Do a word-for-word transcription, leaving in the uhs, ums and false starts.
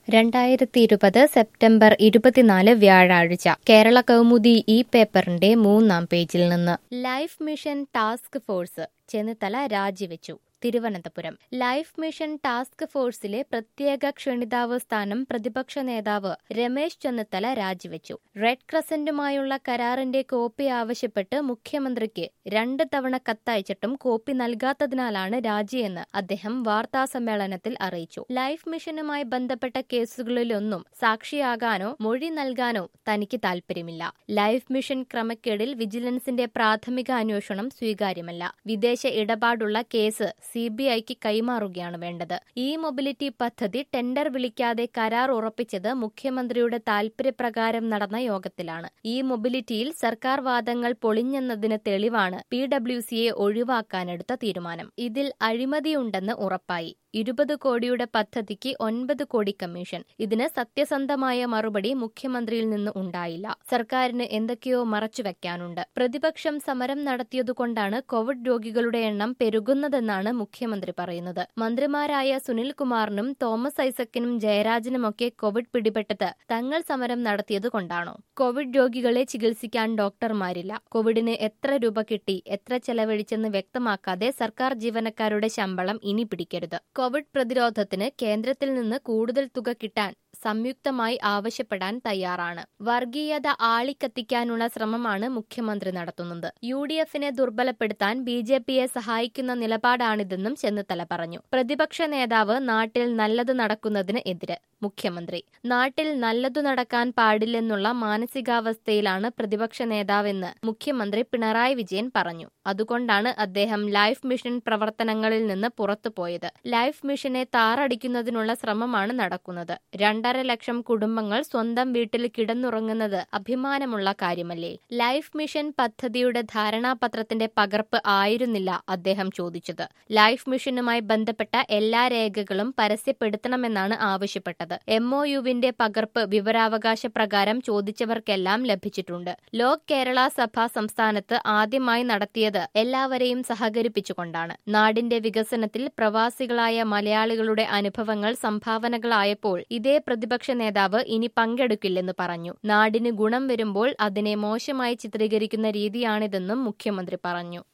രണ്ടായിരത്തി ഇരുപത് സെപ്റ്റംബർ ഇരുപത്തിനാല് വ്യാഴാഴ്ച കേരള കൗമുദി ഈ പേപ്പറിന്റെ മൂന്നാം പേജിൽ നിന്ന് life mission task force Chennithala രാജിവെച്ചു. തിരുവനന്തപുരം ലൈഫ് മിഷൻ ടാസ്ക് ഫോഴ്സിലെ പ്രത്യേക ക്ഷണിതാവ് സ്ഥാനം പ്രതിപക്ഷ നേതാവ് രമേശ് ചെന്നിത്തല രാജിവെച്ചു. റെഡ് ക്രസന്റുമായുള്ള കരാറിന്റെ കോപ്പി ആവശ്യപ്പെട്ട് മുഖ്യമന്ത്രിക്ക് രണ്ട് തവണ കത്തയച്ചിട്ടും കോപ്പി നൽകാത്തതിനാലാണ് രാജിയെന്ന് അദ്ദേഹം വാർത്താസമ്മേളനത്തിൽ അറിയിച്ചു. ലൈഫ് മിഷനുമായി ബന്ധപ്പെട്ട കേസുകളിലൊന്നും സാക്ഷിയാകാനോ മൊഴി നൽകാനോ തനിക്ക് താൽപര്യമില്ല. ലൈഫ് മിഷൻ ക്രമക്കേടിൽ വിജിലൻസിന്റെ പ്രാഥമിക അന്വേഷണം സ്വീകാര്യമല്ല. വിദേശ ഇടപാടുള്ള കേസ് സി ബി ഐക്ക് കൈമാറുകയാണ് വേണ്ടത്. ഇ മൊബിലിറ്റി പദ്ധതി ടെൻഡർ വിളിക്കാതെ കരാർ ഉറപ്പിച്ചത് മുഖ്യമന്ത്രിയുടെ താൽപര്യപ്രകാരം നടന്ന യോഗത്തിലാണ്. ഇ മൊബിലിറ്റിയിൽ സർക്കാർ വാദങ്ങൾ പൊളിഞ്ഞെന്നതിന് തെളിവാണ് പി ഡബ്ല്യു സിയെ ഒഴിവാക്കാനെടുത്ത തീരുമാനം. ഇതിൽ അഴിമതിയുണ്ടെന്ന് ഉറപ്പായി. ഇരുപത് കോടിയുടെ പദ്ധതിക്ക് ഒൻപത് കോടി കമ്മീഷൻ. ഇതിന് സത്യസന്ധമായ മറുപടി മുഖ്യമന്ത്രിയിൽ നിന്ന് ഉണ്ടായില്ല. സർക്കാരിന് എന്തൊക്കെയോ മറച്ചുവെക്കാനുണ്ട്. പ്രതിപക്ഷം സമരം നടത്തിയതുകൊണ്ടാണ് കോവിഡ് രോഗികളുടെ എണ്ണം പെരുകുന്നതെന്നാണ് മുഖ്യമന്ത്രി പറയുന്നത്. മന്ത്രിമാരായ സുനിൽകുമാറിനും തോമസ് ഐസക്കിനും ജയരാജനുമൊക്കെ കോവിഡ് പിടിപെട്ടത് തങ്ങൾ സമരം നടത്തിയതുകൊണ്ടാണോ? കോവിഡ് രോഗികളെ ചികിത്സിക്കാൻ ഡോക്ടർമാരില്ല. കോവിഡിന് എത്ര രൂപ കിട്ടി, എത്ര ചെലവഴിച്ചെന്ന് വ്യക്തമാക്കാതെ സർക്കാർ ജീവനക്കാരുടെ ശമ്പളം ഇനി പിടിക്കരുത്. കോവിഡ് പ്രതിരോധത്തിന് കേന്ദ്രത്തിൽ നിന്ന് കൂടുതൽ തുക കിട്ടാൻ സംയുക്തമായി ആവശ്യപ്പെടാൻ തയ്യാറാണ്. വർഗീയത ആളിക്കത്തിക്കാനുള്ള ശ്രമമാണ് മുഖ്യമന്ത്രി നടത്തുന്നത്. യു ഡി എഫിനെ ദുർബലപ്പെടുത്താൻ ബി ജെ പിയെ സഹായിക്കുന്ന നിലപാടാണിതെന്നും ചെന്നിത്തല പറഞ്ഞു. പ്രതിപക്ഷ നേതാവ് നാട്ടിൽ നല്ലത് നടക്കുന്നതിന് എതിര് മുഖ്യമന്ത്രി. നാട്ടിൽ നല്ലതു നടക്കാൻ പാടില്ലെന്നുള്ള മാനസികാവസ്ഥയിലാണ് പ്രതിപക്ഷ നേതാവെന്ന് മുഖ്യമന്ത്രി പിണറായി വിജയൻ പറഞ്ഞു. അതുകൊണ്ടാണ് അദ്ദേഹം ലൈഫ് മിഷൻ പ്രവർത്തനങ്ങളിൽ നിന്ന് പുറത്തുപോയത്. ലൈഫ് മിഷനെ താറടിക്കുന്നതിനുള്ള ശ്രമമാണ് നടക്കുന്നത്. രണ്ടര ലക്ഷം കുടുംബങ്ങൾ സ്വന്തം വീട്ടിൽ കിടന്നുറങ്ങുന്നത് അഭിമാനമുള്ള കാര്യമല്ലേ? ലൈഫ് മിഷൻ പദ്ധതിയുടെ ധാരണാപത്രത്തിന്റെ പകർപ്പ് ആയിരുന്നില്ല അദ്ദേഹം ചോദിച്ചത്. ലൈഫ് മിഷനുമായി ബന്ധപ്പെട്ട എല്ലാ രേഖകളും പരസ്യപ്പെടുത്തണമെന്നാണ് ആവശ്യപ്പെട്ടത്. എം ഒ യുവിന്റെ പകർപ്പ് വിവരാവകാശ പ്രകാരം ചോദിച്ചവർക്കെല്ലാം ലഭിച്ചിട്ടുണ്ട്. ലോക് കേരള സഭ സംസ്ഥാനത്ത് ആദ്യമായി നടത്തിയത് എല്ലാവരെയും സഹകരിപ്പിച്ചുകൊണ്ടാണ്. നാടിന്റെ വികസനത്തിൽ പ്രവാസികളായ മലയാളികളുടെ അനുഭവങ്ങൾ സംഭാവനകളായപ്പോൾ ഇതേ പ്രതിപക്ഷ നേതാവ് ഇനി പങ്കെടുക്കില്ലെന്ന് പറഞ്ഞു. നാടിന് ഗുണം വരുമ്പോൾ അതിനെ മോശമായി ചിത്രീകരിക്കുന്ന രീതിയാണിതെന്നും മുഖ്യമന്ത്രി പറഞ്ഞു.